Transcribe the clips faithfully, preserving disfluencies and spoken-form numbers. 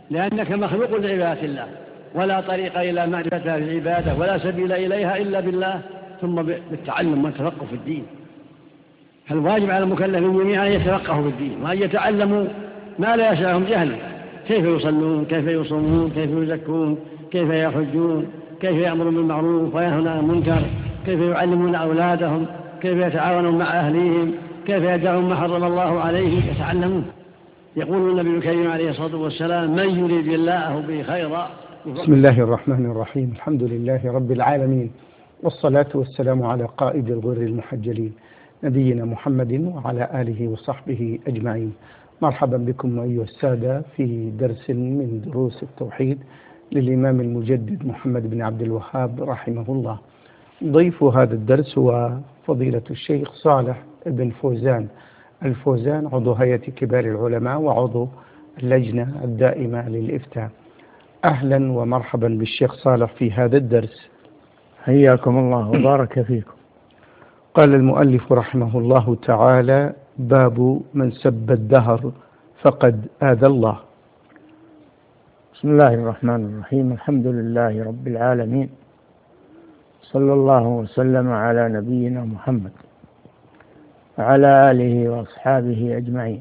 لأنك مخلوق لعبادة الله، ولا طريق إلى معرفتها في العبادة ولا سبيل إليها إلا بالله، ثم بالتعلم والتفقه في الدين. فالواجب على المكلفين جميعا أن يتفقهوا في الدين وأن يتعلموا ما لا يسعهم جهله، كيف يصلون، كيف يصومون، كيف يزكون، كيف يحجون، كيف يأمرون بالمعروف وينهون عن المنكر، كيف يعلمون أولادهم، كيف يتعاونون مع أهليهم، كيف يدعون ما حرم الله عليهم، يتعلمون. يقول النبي الكريم عليه الصلاة والسلام: من يريد الله به خيرا. بسم الله الرحمن الرحيم. الحمد لله رب العالمين، والصلاة والسلام على قائد الغر المحجلين نبينا محمد وعلى آله وصحبه أجمعين. مرحبا بكم أيها السادة في درس من دروس التوحيد للإمام المجدد محمد بن عبد الوهاب رحمه الله. ضيف هذا الدرس هو فضيلة الشيخ صالح بن فوزان الفوزان، عضو هيئة كبار العلماء وعضو اللجنة الدائمة للإفتاء. أهلا ومرحبا بالشيخ صالح في هذا الدرس. حياكم الله وبارك فيكم. قال المؤلف رحمه الله تعالى: باب من سب الدهر فقد آذى الله. بسم الله الرحمن الرحيم. الحمد لله رب العالمين، صلى الله وسلم على نبينا محمد وعلى آله وأصحابه أجمعين.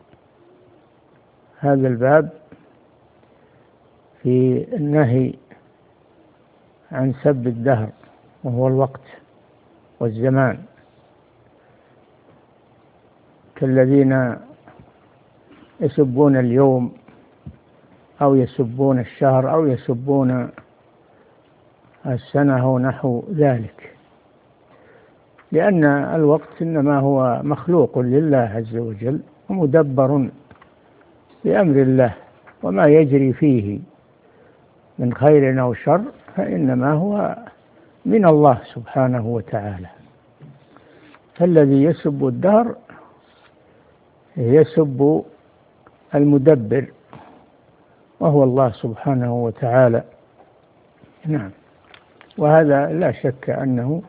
هذا الباب في النهي عن سب الدهر، وهو الوقت والزمان، كالذين يسبون اليوم أو يسبون الشهر أو يسبون السنة ونحو ذلك، لأن الوقت إنما هو مخلوق لله عز وجل ومدبر بأمر الله، وما يجري فيه من خير أو شر فإنما هو من الله سبحانه وتعالى. فالذي يسب الدهر يسب المدبر وهو الله سبحانه وتعالى. نعم، وهذا لا شك أنه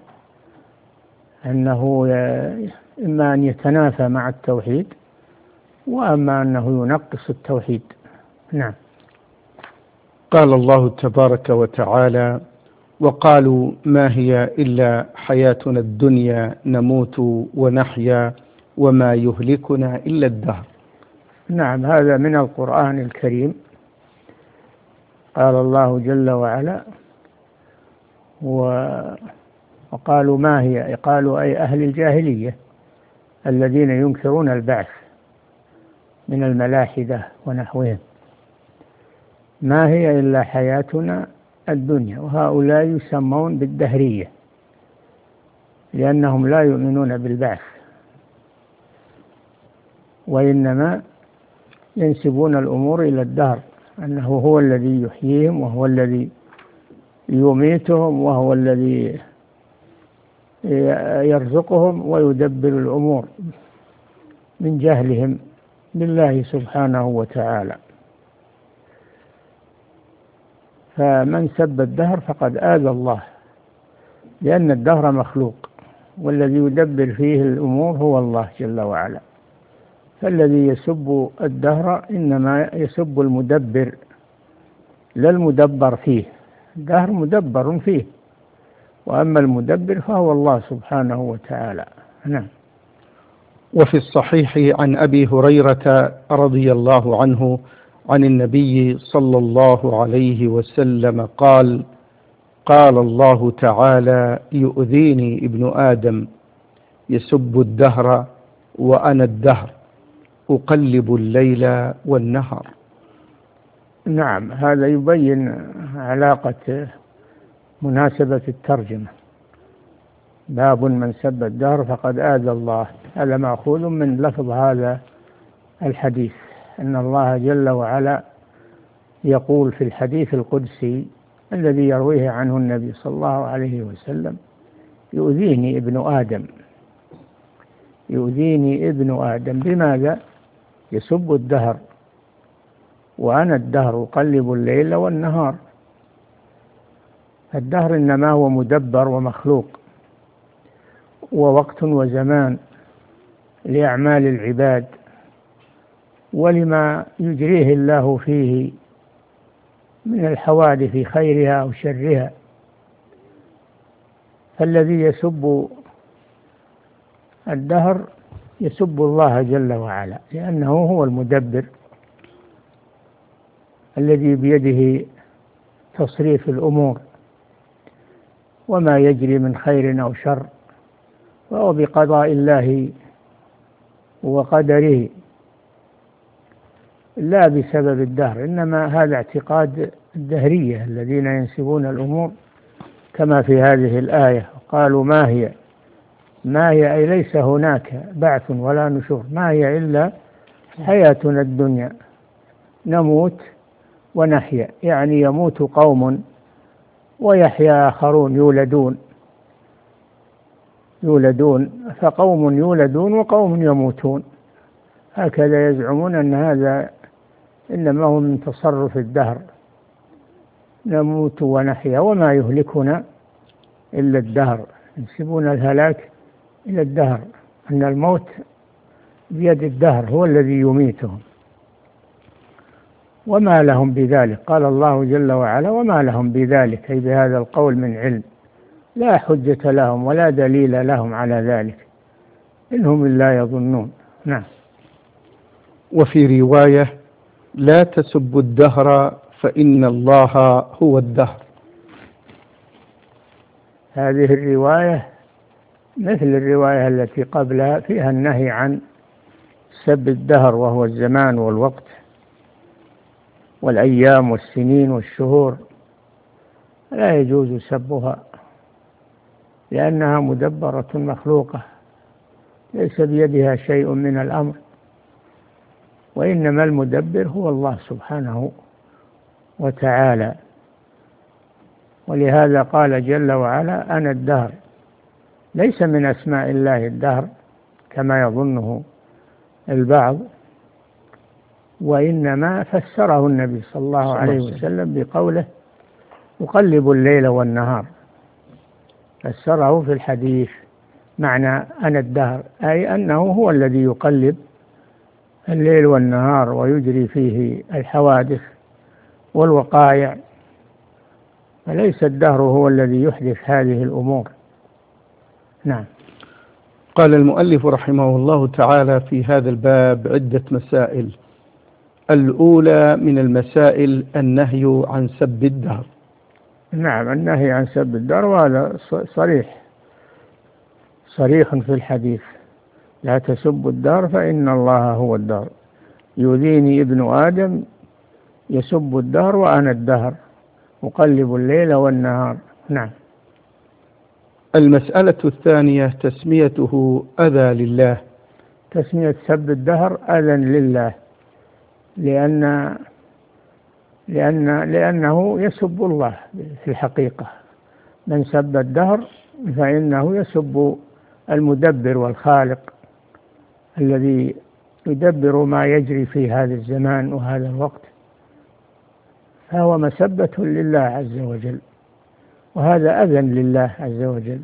أنه إما أن يتنافى مع التوحيد، وأما أنه ينقص التوحيد. نعم. قال الله تبارك وتعالى: وقالوا ما هي إلا حياتنا الدنيا نموت ونحيا وما يهلكنا إلا الدهر. نعم، هذا من القرآن الكريم. قال الله جل وعلا: وقالوا ما هي، قالوا أي أهل الجاهلية الذين ينكرون البعث من الملاحدة ونحوهم، ما هي إلا حياتنا الدنيا. وهؤلاء يسمون بالدهرية لأنهم لا يؤمنون بالبعث، وإنما ينسبون الأمور إلى الدهر، أنه هو الذي يحييهم وهو الذي يميتهم وهو الذي يرزقهم ويدبر الأمور، من جهلهم بالله سبحانه وتعالى. فمن سب الدهر فقد آذى الله، لأن الدهر مخلوق، والذي يدبر فيه الأمور هو الله جل وعلا. فالذي يسب الدهر إنما يسب المدبر لا المدبر فيه. الدهر مدبر فيه، وأما المدبر فهو الله سبحانه وتعالى. نعم. وفي الصحيح عن أبي هريرة رضي الله عنه عن النبي صلى الله عليه وسلم قال: قال الله تعالى: يؤذيني ابن آدم يسب الدهر وأنا الدهر أقلب الليل والنهار. نعم، هذا يبين علاقة مناسبة الترجمة. باب من سب الدهر فقد آذى الله، هذا مأخوذ من لفظ هذا الحديث، أن الله جل وعلا يقول في الحديث القدسي الذي يرويه عنه النبي صلى الله عليه وسلم: يؤذيني ابن آدم. يؤذيني ابن آدم بماذا؟ يسب الدهر وأنا الدهر أقلب الليل والنهار. الدهر إنما هو مدبر ومخلوق، ووقت وزمان لأعمال العباد ولما يجريه الله فيه من الحوادث خيرها أو شرها. فالذي يسب الدهر يسب الله جل وعلا، لأنه هو المدبر الذي بيده تصريف الأمور، وما يجري من خير أو شر فهو بقضاء الله وقدره لا بسبب الدهر. إنما هذا اعتقاد الدهرية الذين ينسبون الأمور كما في هذه الآية، قالوا ما هي ما هي أي ليس هناك بعث ولا نشور، ما هي إلا حياتنا الدنيا نموت ونحيا، يعني يموت قوم ويحيا آخرون، يولدون يولدون فقوم يولدون وقوم يموتون، هكذا يزعمون أن هذا إنما هو من تصرف الدهر، نموت ونحيا وما يهلكنا إلا الدهر، ينسبون الهلاك إلى الدهر، أن الموت بيد الدهر هو الذي يميتهم، وما لهم بذلك. قال الله جل وعلا وما لهم بذلك، أي بهذا القول من علم، لا حجة لهم ولا دليل لهم على ذلك، إنهم إلا يظنون. نعم. وفي رواية لا تسبوا الدهر فإن الله هو الدهر. هذه الرواية مثل الرواية التي قبلها فيها النهي عن سب الدهر، وهو الزمان والوقت والأيام والسنين والشهور، لا يجوز سبها لأنها مدبرة مخلوقة ليس بيدها شيء من الأمر، وإنما المدبر هو الله سبحانه وتعالى. ولهذا قال جل وعلا أنا الدهر، ليس من أسماء الله الدهر كما يظنه البعض، وإنما فسره النبي صلى الله عليه وسلم بقوله يقلب الليل والنهار، فسره في الحديث معنى أنا الدهر، أي أنه هو الذي يقلب الليل والنهار ويجري فيه الحوادث والوقائع، فليس الدهر هو الذي يحدث هذه الأمور. نعم. قال المؤلف رحمه الله تعالى في هذا الباب عدة مسائل. الأولى من المسائل النهي عن سب الدهر. نعم، النهي عن سب الدهر، وهذا صريح صريح في الحديث، لا تسبوا الدهر فإن الله هو الدهر، يؤذيني ابن آدم يسب الدهر وأنا الدهر أقلب الليل والنهار. نعم. المسألة الثانية تسميته أذى لله. تسمية سب الدهر أذى لله، لأن لأن لأنه يسب الله في الحقيقة، من سب الدهر فإنه يسب المدبر والخالق الذي يدبر ما يجري في هذا الزمان وهذا الوقت، فهو مسبة لله عز وجل، وهذا أذى لله عز وجل.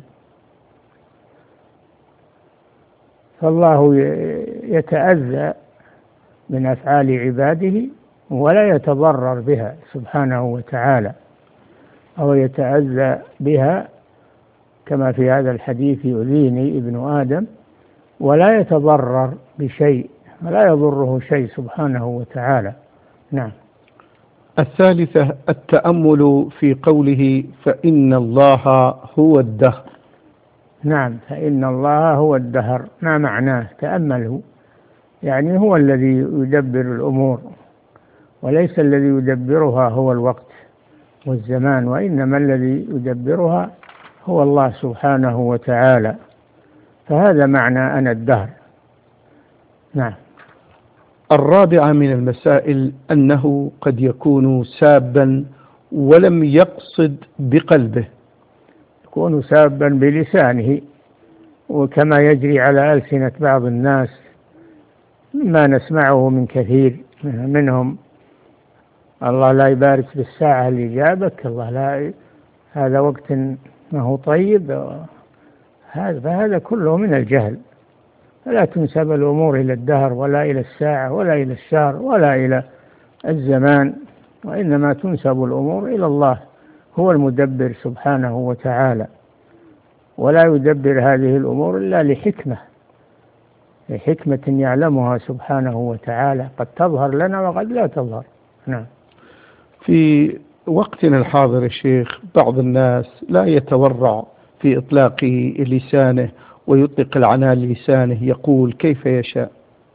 فالله يتأذى من أفعال عباده ولا يتضرر بها سبحانه وتعالى، أو يتأذى بها كما في هذا الحديث يؤذيني ابن آدم ولا يتضرر بشيء ولا يضره شيء سبحانه وتعالى. نعم. الثالثة التأمل في قوله فإن الله هو الدهر. نعم، فإن الله هو الدهر، ما معناه؟ تأمله، يعني هو الذي يدبر الأمور، وليس الذي يدبرها هو الوقت والزمان، وإنما الذي يدبرها هو الله سبحانه وتعالى، فهذا معنى أنا الدهر. نعم. الرابعة من المسائل أنه قد يكون سابا ولم يقصد بقلبه. يكون سابا بلسانه، وكما يجري على ألسنة بعض الناس مما نسمعه من كثير منهم، الله لا يبارك بالساعة اللي جابك، الله لا، هذا وقت ما هو طيب، هذا فهذا كله من الجهل. فلا تنسب الأمور إلى الدهر ولا إلى الساعة ولا إلى الشهر ولا إلى الزمان، وإنما تنسب الأمور إلى الله، هو المدبر سبحانه وتعالى، ولا يدبر هذه الأمور إلا لحكمة لحكمة يعلمها سبحانه وتعالى، قد تظهر لنا وقد لا تظهر. نعم. في وقتنا الحاضر يا شيخ بعض الناس لا يتورع في إطلاق لسانه ويطلق العنان لسانه، يقول كيف يشاء.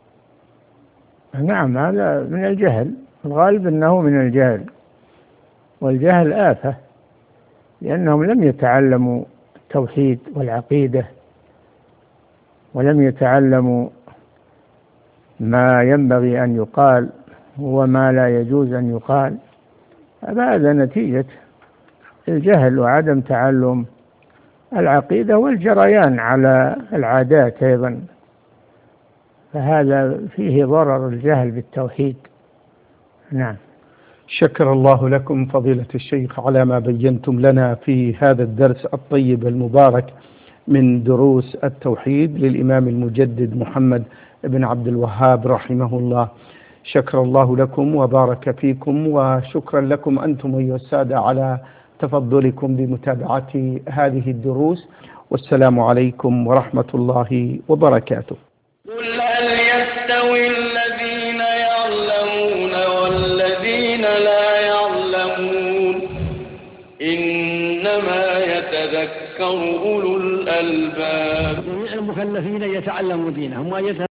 نعم، هذا من الجهل، الغالب أنه من الجهل، والجهل آفة، لأنهم لم يتعلموا التوحيد والعقيدة، ولم يتعلموا ما ينبغي أن يقال وما لا يجوز أن يقال. هذا نتيجة الجهل وعدم تعلم العقيدة والجريان على العادات أيضا، فهذا فيه ضرر الجهل بالتوحيد. نعم. شكر الله لكم فضيلة الشيخ على ما بينتم لنا في هذا الدرس الطيب المبارك من دروس التوحيد للإمام المجدد محمد بن عبد الوهاب رحمه الله. شكر الله لكم وبارك فيكم، وشكرا لكم أنتم أيها السادة على تفضلكم بمتابعة هذه الدروس، والسلام عليكم ورحمة الله وبركاته. قل هل يستوي الذين يعلمون والذين لا يعلمون إنما يتذكر أولو الألباب. جميع المكلفين يتعلموا دينهم